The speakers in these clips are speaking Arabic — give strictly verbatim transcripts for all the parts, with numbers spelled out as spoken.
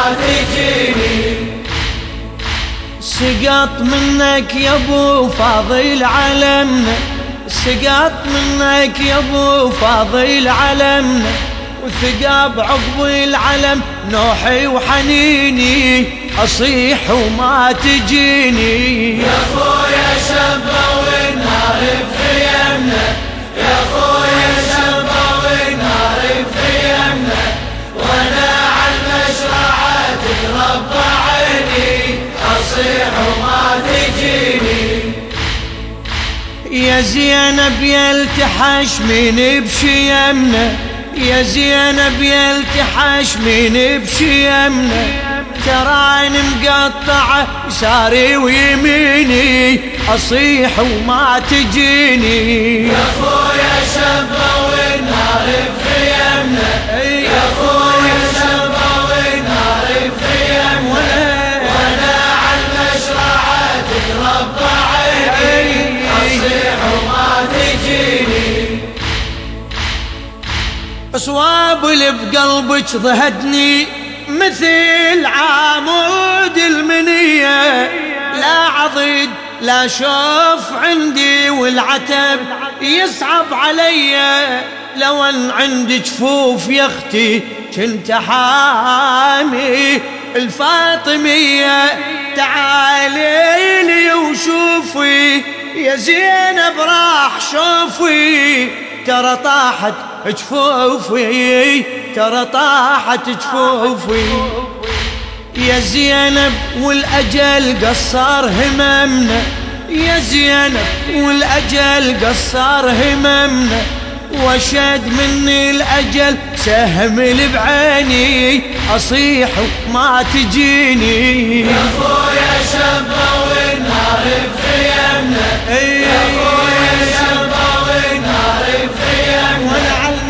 وما تجيني. سقط منك يا ابو فاضل علمنا، سقط منك يا ابو فاضل علمنا، وثقاب عقب العلم نوحي وحنيني، اصيح وما تجيني. يا خويا شبه والنار بخيمنا، يا خويا شبه والنار بخيمنا، وانا عالمشرعة تتربى عيني، اصيح وما تجيني. يا زينب يلتحش من بشيمنا، يا زينب يلتحش من بشيمنا، تراني مقطعة يساري ويميني، اصيح وما تجيني. يا خويا شبه والنار بخيمنا، يا خويا شبه والنار بخيمنا، وانا عالمشرعة تتربى عيني، اصيح وما تجيني. صواب اللي بقلبك ضهدني مثل عمود المنية، لا عضد لا شوف عندي والعتب يصعب علي، لو ان عندي جفوف يا اختي كنت حامي الفاطمية. تعالي لي وشوفي يا زينب راح شوفي، ترى طاحت جفوفي، ترى طاحت جفوفي. يا زينب والأجل قصر هممنا، يا زينب والأجل قصر هممنا، وشد مني الأجل سهم اللي بعيني، أصيح وما تجيني. يا خويا شبه والنار بخيمنا، يا خويا شبه والنار بخيمنا، وانا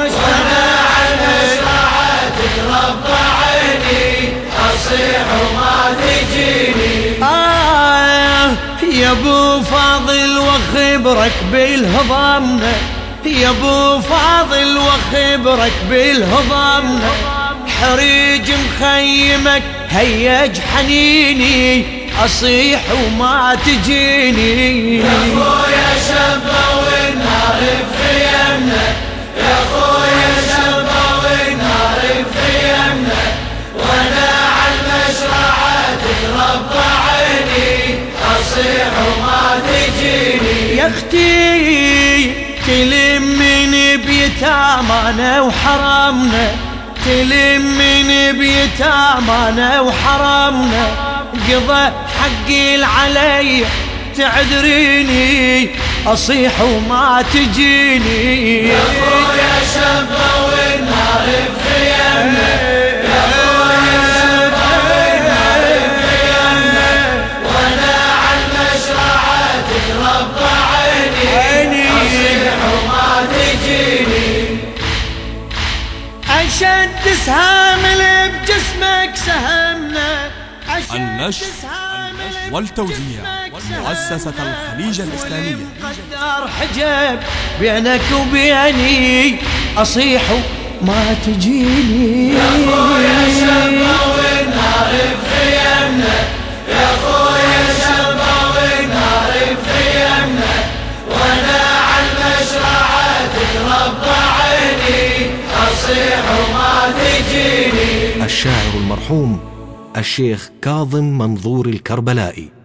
عالمشرعة تتربى عيني، اصيح وما تجيني. آه يا ابو فاضل وخبرك بالهضمنا، يا ابو فاضل وخبرك بالهضمنا، حريج مخيمك هيج حنيني، اصيح وما تجيني. يا خويا شبه والنار بخيمنا، يا خويا شبه والنار بخيمنا، وانا عالمشرعة تتربى عيني، اصيح وما تجيني. يا اختي تلمني بيتامانا وحرمنا، تلمني بيتامانا وحرمنا، قضى حقي العلي تعذريني، اصيح وما تجيني. يا خويا شبه والنار بخيمنا، يا خويا شبه والنار بخيمنا، وانا عالمشرعة تتربى عيني، اصيح وما تجيني. أشد سهام اللي بجسمك سهمنا، النشر والتوزيع مؤسسة الخليج الإسلامية. قدر حجاب بينك وبيني، أصيح وما تجيني. يا خويا شبه والنار بخيمنا، يا خويا شبه والنار بخيمنا، وانا عالمشرعة تتربى عيني، اصيح وما تجيني. الشاعر المرحوم الشيخ كاظم منظور الكربلائي.